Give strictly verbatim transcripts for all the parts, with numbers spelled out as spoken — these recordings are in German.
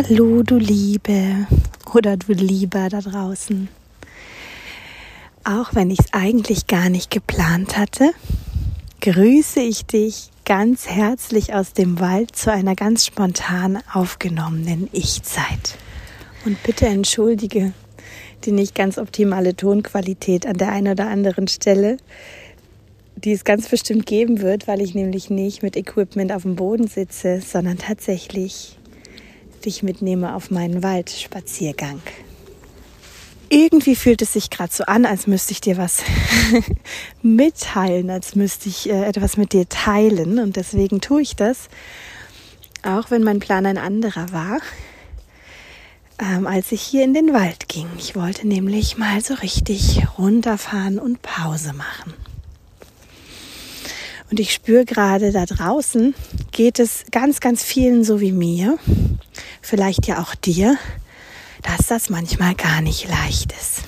Hallo, du Liebe oder du Lieber da draußen. Auch wenn ich es eigentlich gar nicht geplant hatte, grüße ich dich ganz herzlich aus dem Wald zu einer ganz spontan aufgenommenen Ich-Zeit. Und bitte entschuldige die nicht ganz optimale Tonqualität an der einen oder anderen Stelle, die es ganz bestimmt geben wird, weil ich nämlich nicht mit Equipment auf dem Boden sitze, sondern tatsächlich dich mitnehme auf meinen Waldspaziergang. Irgendwie fühlt es sich gerade so an, als müsste ich dir was mitteilen, als müsste ich äh, etwas mit dir teilen. Und deswegen tue ich das, auch wenn mein Plan ein anderer war, ähm, als ich hier in den Wald ging. Ich wollte nämlich mal so richtig runterfahren und Pause machen. Und ich spüre gerade, da draußen geht es ganz, ganz vielen so wie mir, vielleicht ja auch dir, dass das manchmal gar nicht leicht ist.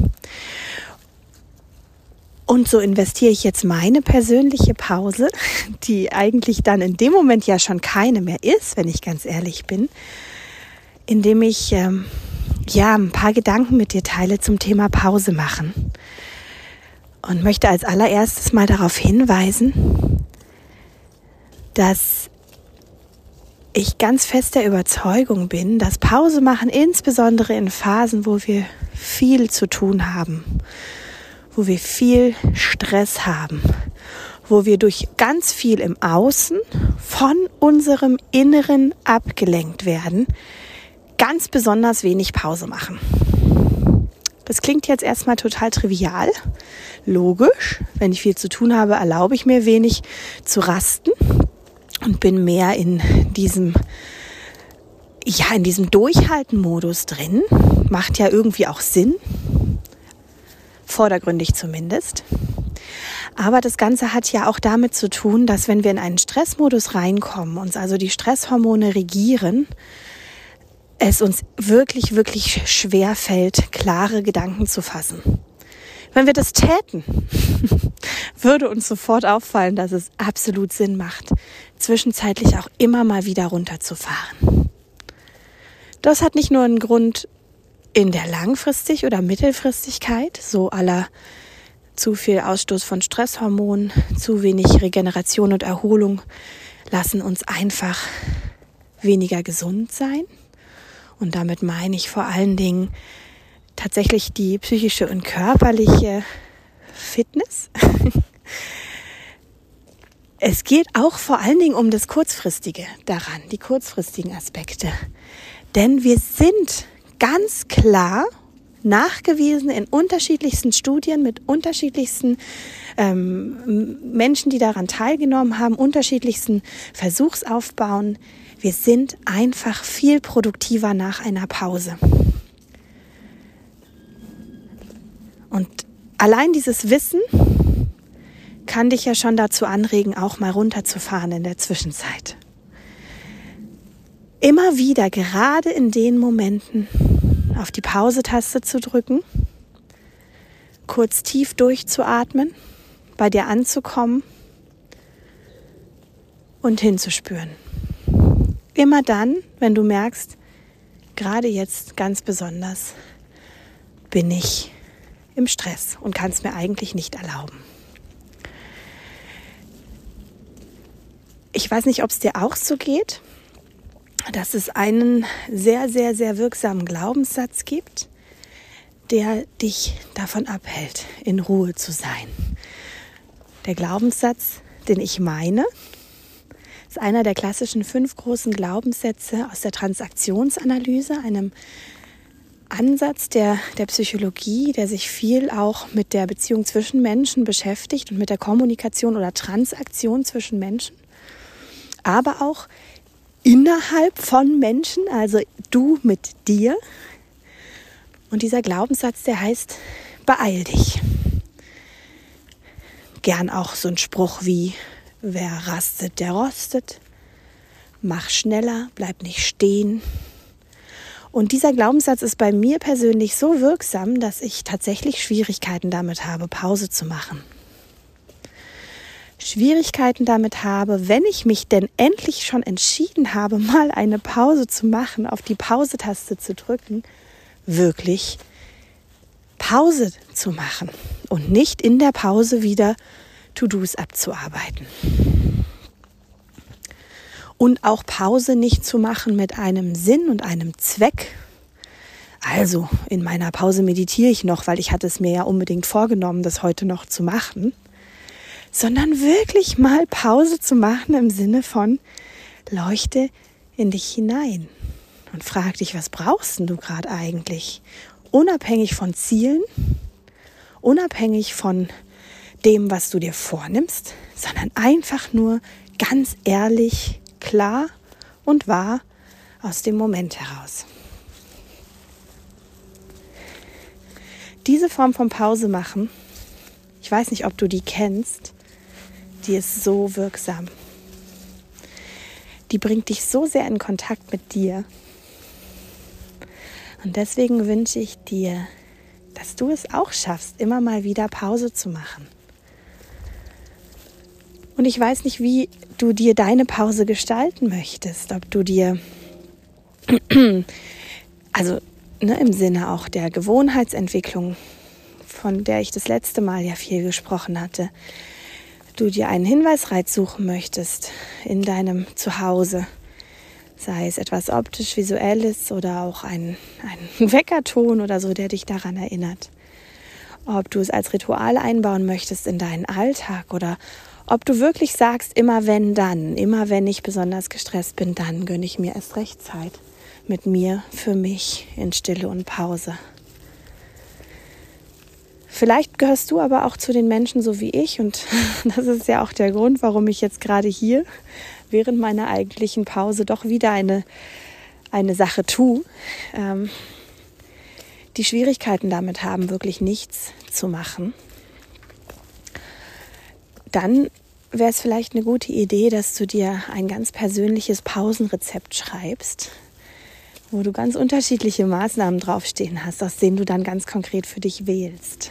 Und so investiere ich jetzt meine persönliche Pause, die eigentlich dann in dem Moment ja schon keine mehr ist, wenn ich ganz ehrlich bin, indem ich ähm, ja ein paar Gedanken mit dir teile zum Thema Pause machen. Und möchte als allererstes mal darauf hinweisen, dass ich ganz fest der Überzeugung bin, dass Pause machen, insbesondere in Phasen, wo wir viel zu tun haben, wo wir viel Stress haben, wo wir durch ganz viel im Außen von unserem Inneren abgelenkt werden, ganz besonders wenig Pause machen. Das klingt jetzt erstmal total trivial, logisch. Wenn ich viel zu tun habe, erlaube ich mir wenig zu rasten und bin mehr in diesem, ja, in diesem Durchhalten-Modus drin. Macht ja irgendwie auch Sinn, vordergründig zumindest. Aber das Ganze hat ja auch damit zu tun, dass wenn wir in einen Stressmodus reinkommen, uns also die Stresshormone regieren, es uns wirklich, wirklich schwer fällt, klare Gedanken zu fassen. Wenn wir das täten, würde uns sofort auffallen, dass es absolut Sinn macht, zwischenzeitlich auch immer mal wieder runterzufahren. Das hat nicht nur einen Grund in der Langfristig- oder Mittelfristigkeit, so à la zu viel Ausstoß von Stresshormonen, zu wenig Regeneration und Erholung lassen uns einfach weniger gesund sein. Und damit meine ich vor allen Dingen tatsächlich die psychische und körperliche Fitness. Es geht auch vor allen Dingen um das Kurzfristige daran, die kurzfristigen Aspekte. Denn wir sind ganz klar nachgewiesen in unterschiedlichsten Studien mit unterschiedlichsten ähm, Menschen, die daran teilgenommen haben, unterschiedlichsten Versuchsaufbauen. Wir sind einfach viel produktiver nach einer Pause. Und allein dieses Wissen kann dich ja schon dazu anregen, auch mal runterzufahren in der Zwischenzeit. Immer wieder, gerade in den Momenten, auf die Pause-Taste zu drücken, kurz tief durchzuatmen, bei dir anzukommen und hinzuspüren. Immer dann, wenn du merkst, gerade jetzt ganz besonders bin ich im Stress und kann es mir eigentlich nicht erlauben. Ich weiß nicht, ob es dir auch so geht, dass es einen sehr, sehr, sehr wirksamen Glaubenssatz gibt, der dich davon abhält, in Ruhe zu sein. Der Glaubenssatz, den ich meine, ist einer der klassischen fünf großen Glaubenssätze aus der Transaktionsanalyse, einem Ansatz der, der Psychologie, der sich viel auch mit der Beziehung zwischen Menschen beschäftigt und mit der Kommunikation oder Transaktion zwischen Menschen, aber auch innerhalb von Menschen, also du mit dir. Und dieser Glaubenssatz, der heißt, beeil dich. Gern auch so ein Spruch wie, wer rastet, der rostet. Mach schneller, bleib nicht stehen. Und dieser Glaubenssatz ist bei mir persönlich so wirksam, dass ich tatsächlich Schwierigkeiten damit habe, Pause zu machen. Schwierigkeiten damit habe, wenn ich mich denn endlich schon entschieden habe, mal eine Pause zu machen, auf die Pause-Taste zu drücken, wirklich Pause zu machen und nicht in der Pause wieder To-Dos abzuarbeiten. Und auch Pause nicht zu machen mit einem Sinn und einem Zweck. Also in meiner Pause meditiere ich noch, weil ich hatte es mir ja unbedingt vorgenommen, das heute noch zu machen. Sondern wirklich mal Pause zu machen im Sinne von leuchte in dich hinein und frag dich, was brauchst denn du gerade eigentlich? Unabhängig von Zielen, unabhängig von dem, was du dir vornimmst, sondern einfach nur ganz ehrlich, klar und wahr aus dem Moment heraus. Diese Form von Pause machen, ich weiß nicht, ob du die kennst, die ist so wirksam. Die bringt dich so sehr in Kontakt mit dir. Und deswegen wünsche ich dir, dass du es auch schaffst, immer mal wieder Pause zu machen. Und ich weiß nicht, wie du dir deine Pause gestalten möchtest. Ob du dir, also ne, im Sinne auch der Gewohnheitsentwicklung, von der ich das letzte Mal ja viel gesprochen hatte, du dir einen Hinweisreiz suchen möchtest in deinem Zuhause, sei es etwas optisch-visuelles oder auch ein, ein Weckerton oder so, der dich daran erinnert. Ob du es als Ritual einbauen möchtest in deinen Alltag oder ob du wirklich sagst, immer wenn dann, immer wenn ich besonders gestresst bin, dann gönne ich mir erst recht Zeit mit mir, für mich, in Stille und Pause. Vielleicht gehörst du aber auch zu den Menschen so wie ich und das ist ja auch der Grund, warum ich jetzt gerade hier während meiner eigentlichen Pause doch wieder eine, eine Sache tue, ähm, die Schwierigkeiten damit haben, wirklich nichts zu machen. Dann wäre es vielleicht eine gute Idee, dass du dir ein ganz persönliches Pausenrezept schreibst, wo du ganz unterschiedliche Maßnahmen draufstehen hast, aus denen du dann ganz konkret für dich wählst.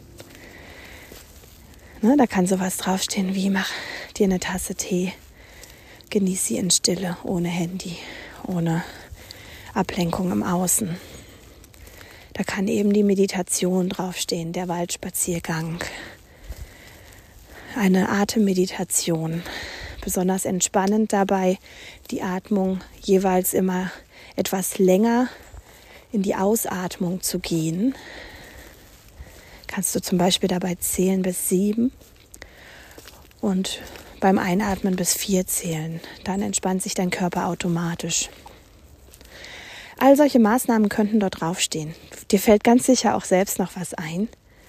Ne, da kann sowas draufstehen wie, mach dir eine Tasse Tee, genieß sie in Stille, ohne Handy, ohne Ablenkung im Außen. Da kann eben die Meditation draufstehen, der Waldspaziergang, eine Atemmeditation, besonders entspannend dabei, die Atmung jeweils immer etwas länger in die Ausatmung zu gehen. Kannst du zum Beispiel dabei zählen bis sieben und beim Einatmen bis vier zählen. Dann entspannt sich dein Körper automatisch. All solche Maßnahmen könnten dort draufstehen. Dir fällt ganz sicher auch selbst noch was ein.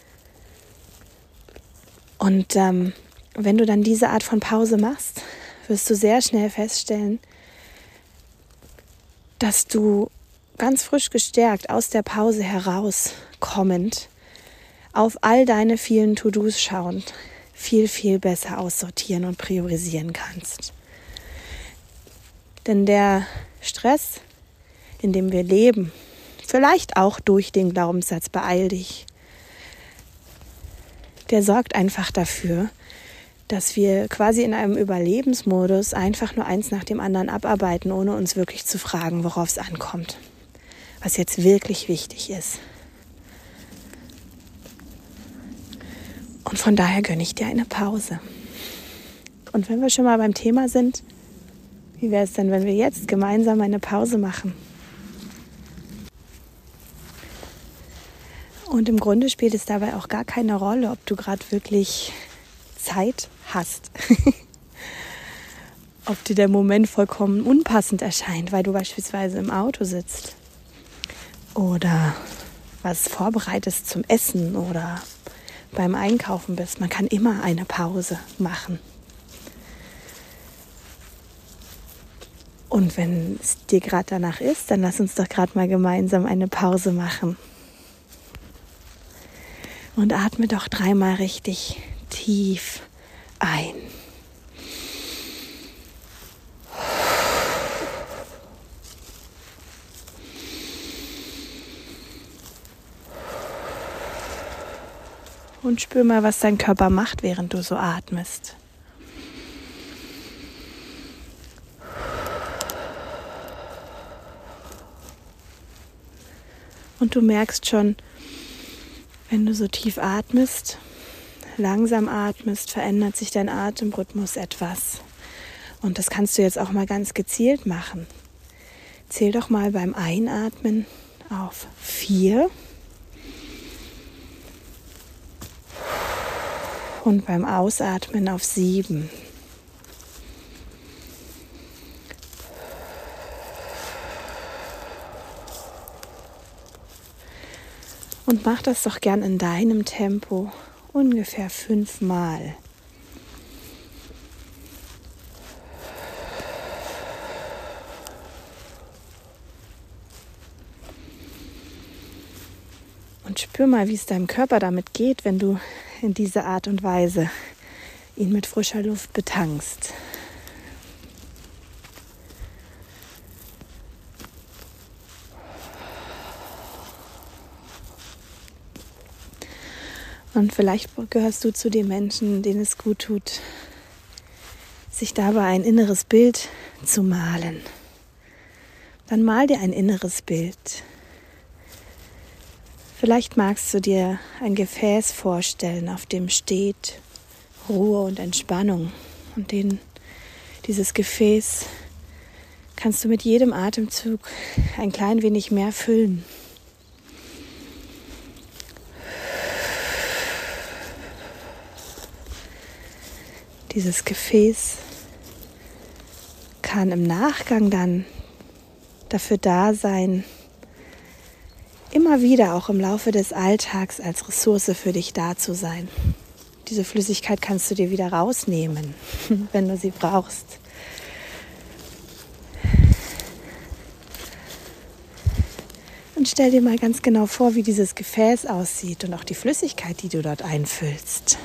Und ähm, wenn du dann diese Art von Pause machst, wirst du sehr schnell feststellen, dass du ganz frisch gestärkt aus der Pause herauskommend auf all deine vielen To-Dos schauend viel, viel besser aussortieren und priorisieren kannst. Denn der Stress, in dem wir leben, vielleicht auch durch den Glaubenssatz beeil dich, der sorgt einfach dafür, dass wir quasi in einem Überlebensmodus einfach nur eins nach dem anderen abarbeiten, ohne uns wirklich zu fragen, worauf es ankommt, was jetzt wirklich wichtig ist. Und von daher gönne ich dir eine Pause. Und wenn wir schon mal beim Thema sind, wie wäre es denn, wenn wir jetzt gemeinsam eine Pause machen? Und im Grunde spielt es dabei auch gar keine Rolle, ob du gerade wirklich Zeit hast. Ob dir der Moment vollkommen unpassend erscheint, weil du beispielsweise im Auto sitzt. Oder was vorbereitest zum Essen oder beim Einkaufen bist. Man kann immer eine Pause machen. Und wenn es dir gerade danach ist, dann lass uns doch gerade mal gemeinsam eine Pause machen. Und atme doch dreimal richtig tief ein. Und spür mal, was dein Körper macht, während du so atmest. Und du merkst schon, wenn du so tief atmest, langsam atmest, verändert sich dein Atemrhythmus etwas. Und das kannst du jetzt auch mal ganz gezielt machen. Zähl doch mal beim Einatmen auf vier und beim Ausatmen auf sieben. Und mach das doch gern in deinem Tempo, ungefähr fünfmal. Und spür mal, wie es deinem Körper damit geht, wenn du in dieser Art und Weise ihn mit frischer Luft betankst. Und vielleicht gehörst du zu den Menschen, denen es gut tut, sich dabei ein inneres Bild zu malen. Dann mal dir ein inneres Bild. Vielleicht magst du dir ein Gefäß vorstellen, auf dem steht Ruhe und Entspannung. Und den, dieses Gefäß kannst du mit jedem Atemzug ein klein wenig mehr füllen. Dieses Gefäß kann im Nachgang dann dafür da sein, immer wieder auch im Laufe des Alltags als Ressource für dich da zu sein. Diese Flüssigkeit kannst du dir wieder rausnehmen, wenn du sie brauchst. Und stell dir mal ganz genau vor, wie dieses Gefäß aussieht und auch die Flüssigkeit, die du dort einfüllst.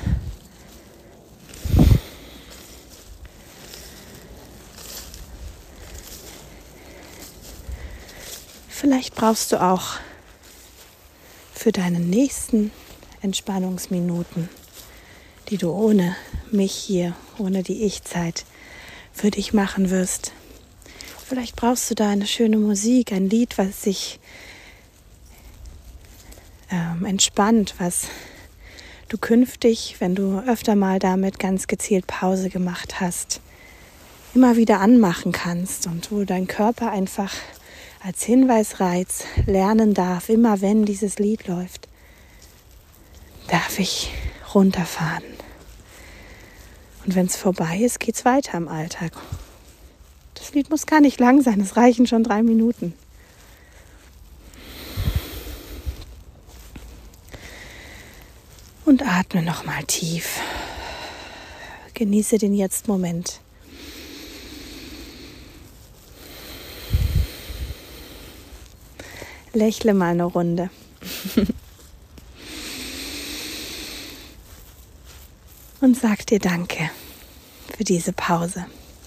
Vielleicht brauchst du auch für deine nächsten Entspannungsminuten, die du ohne mich hier, ohne die Ich-Zeit für dich machen wirst. Vielleicht brauchst du da eine schöne Musik, ein Lied, was dich ähm, entspannt, was du künftig, wenn du öfter mal damit ganz gezielt Pause gemacht hast, immer wieder anmachen kannst und wo dein Körper einfach als Hinweisreiz lernen darf, immer wenn dieses Lied läuft, darf ich runterfahren. Und wenn es vorbei ist, geht es weiter im Alltag. Das Lied muss gar nicht lang sein, es reichen schon drei Minuten. Und atme nochmal tief. Genieße den Jetzt-Moment. Lächle mal eine Runde. Und sag dir Danke für diese Pause.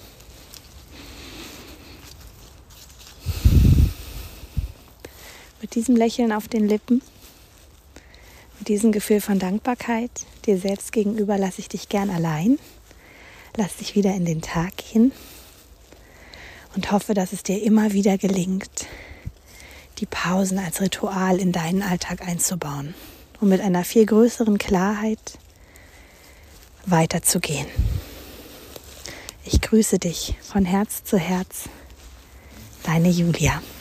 Mit diesem Lächeln auf den Lippen, mit diesem Gefühl von Dankbarkeit dir selbst gegenüber lasse ich dich gern allein. Lass dich wieder in den Tag gehen und hoffe, dass es dir immer wieder gelingt, die Pausen als Ritual in deinen Alltag einzubauen, um mit einer viel größeren Klarheit weiterzugehen. Ich grüße dich von Herz zu Herz, deine Julia.